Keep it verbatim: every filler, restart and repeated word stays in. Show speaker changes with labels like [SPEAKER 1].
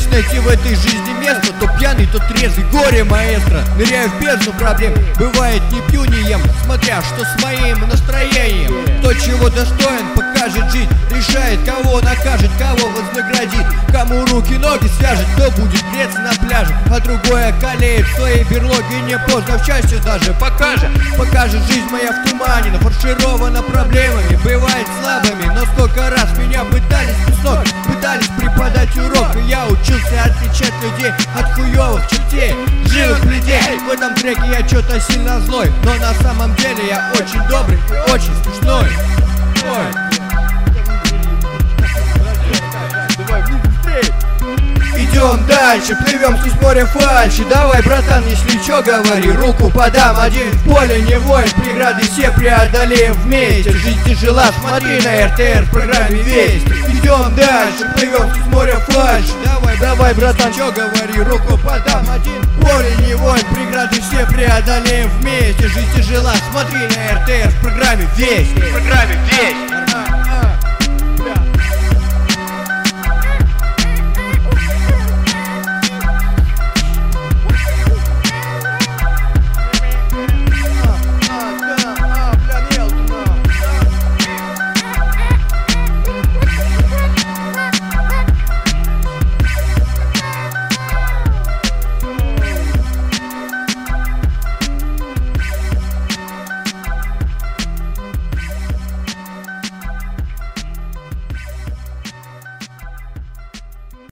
[SPEAKER 1] пытаюсь найти в этой жизни место, то пьяный, то трезвый, горе маэстро. Ныряю в бездну проблем, бывает не пью, не ем, смотря что с моим настроением. Кто чего достоин, покажет жизнь, решает, кого накажет, кого вознаградит, кому руки-ноги свяжет, кто будет греться на пляже, а другое околеет в своей берлоге. Не поздно в счастье даже покажет, покажет жизнь моя в тумане, нафарширована проблемами, бывает слабыми. Но сколько раз меня пытались с ног, пытались преподать урок, и я учился отличать людей от хуёвых чертей, живых людей. В этом треке я что-то сильно злой, но на самом деле я очень добрый и очень смешной. Ой. Идем дальше, плывем сквозь море фальши. Давай, братан, если чё, говори, руку подам. Один в поле не воин, преграды все преодолеем вместе. Жизнь тяжела, смотри на эр тэ эр в программе «Вести». Идем дальше, плывем сквозь море фальши. Давай, давай, братан, чё, говори, руку подам. Один в поле не воин, преграды все преодолеем вместе. Жизнь тяжела, смотри на эр тэ эр в программе «Вести». В программе «Вести».